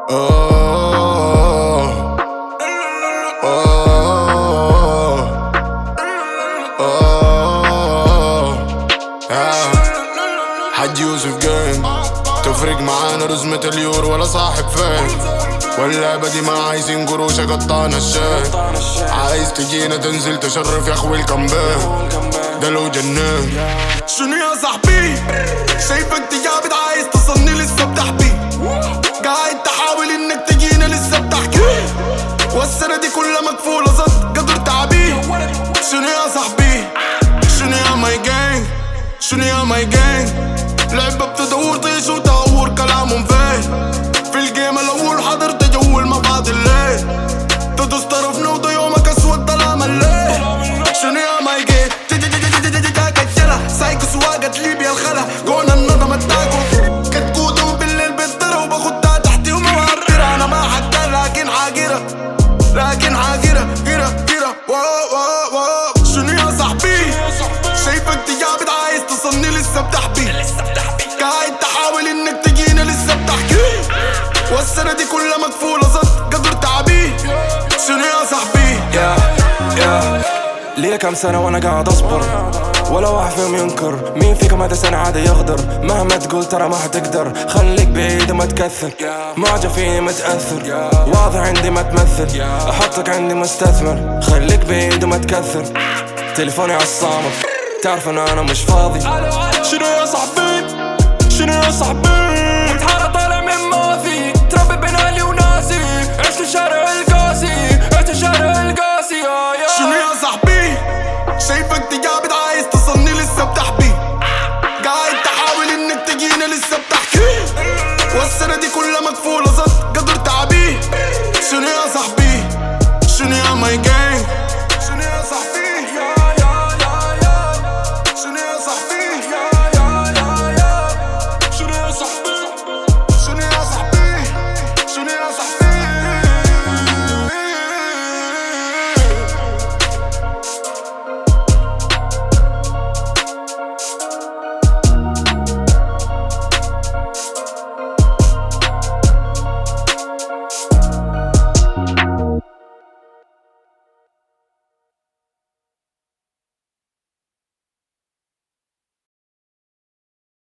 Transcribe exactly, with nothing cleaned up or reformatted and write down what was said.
أوه أوه أوه آه. حج يوسف جيم تفرق معانا رزمة اليورو ولا صاحب فين، واللعبة دي ما عايزين قروش قطعنا الشاي. عايز تجينا تنزل تشرف يا اخوي الكامبين ده لو جنان. شنو يا صاحبي شايفك تجابد عايز تصلني لسه بتحبي، قاعد تحاول انك تجينا لسه بتحكي، والسنة دي كلها مكفولة زد قدر تعبي. شنو يا صاحبي شنو يا ماي جانج شنو يا ماي جانج، لعبة بتدور طيش وتهور كلامهم فين، في الجيم الاول حضرت جو المبعض الليل، تدوس طرفنا وده يومك اسود ظلام الليل. شنو يا ماي جانج سايكو سواقة ليبيا الخلا جونا النظم التاكو، كتكوتهم بالليل بالطرة وباخدها تحتي وما بعبرها. انا ما حكا لكن حاجرة لكن حاجرة جرة جرة واو واو واو. شنو يا صاحبي شايفك تجابد عايز تصلني لسه بتحبي، قاعد تحاول انك تجينا لسه بتحكي، والسنة دي كلها مكفولة زد قدر تعبي. شنو يا صاحبي يا يا ليه كم سنة وانا قاعد اصبر ولا واحد فيهم ينكر، مين فيكم هذا سنة عادي يغدر، مهما تقول ترى ما حتقدر، خليك بعيد وما تكثر، معجب فيني متأثر، واضح عندي ما تمثل، احطك عندي مستثمر، خليك بعيد وما تكثر، تليفوني عالصامت تعرف ان انا مش فاضي. شنو يا صاحبي شنو يا صاحبي متحارة طالع من ماضي، تربي بين اهلي وناسي، عشت الشارع القاسي عشت الشارع القاسي. شنو يا صاحبي شايفك تجابد